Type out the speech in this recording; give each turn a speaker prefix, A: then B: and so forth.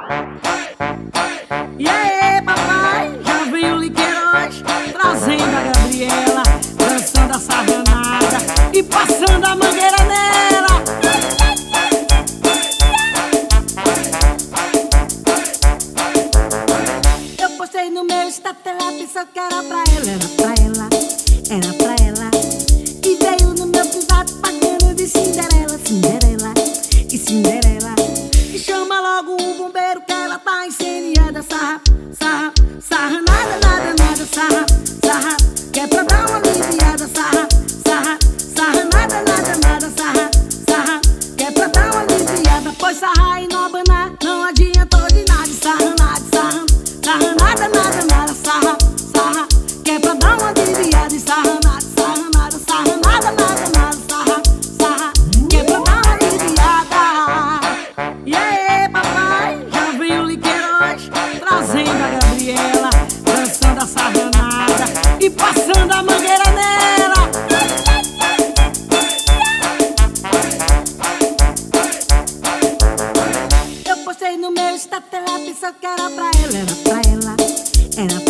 A: E aí, papai, já veio o Liqueiroz, trazendo a Gabriela, dançando a sardanada e passando a mangueira nela. Eu postei no meu status, ela pensou que era pra ela, era pra ela, era pra ela. E veio no meu privado pagando de Cinderela, Cinderela e Cinderela. E chama logo o bombeiro que ela tá incendiada. Sarra, sarra, sarra, nada, nada, nada. Sarra, sarra, que é pra dar uma aliviada. Sarra, sarra, sarra, nada, nada, nada. Sarra, sarra, que é pra dar uma aliviada. Pois sarra e não abanar, não adiantou de nada. Sarra, nada, sarra, sarra, nada, nada, nada. Sarra, sarra, que é pra dar uma aliviada. E sarra, nada, sarra, nada, sarra, nada, nada, nada. Sarra, sarra, que é pra dar uma aliviada. E aí, papai, já veio o Liqueiroz, trazendo a Gabriela, dançando a sardanada e passando a mangueira nela. Eu postei no meu status, ela pensou que era pra ela, era pra ela, era pra ela.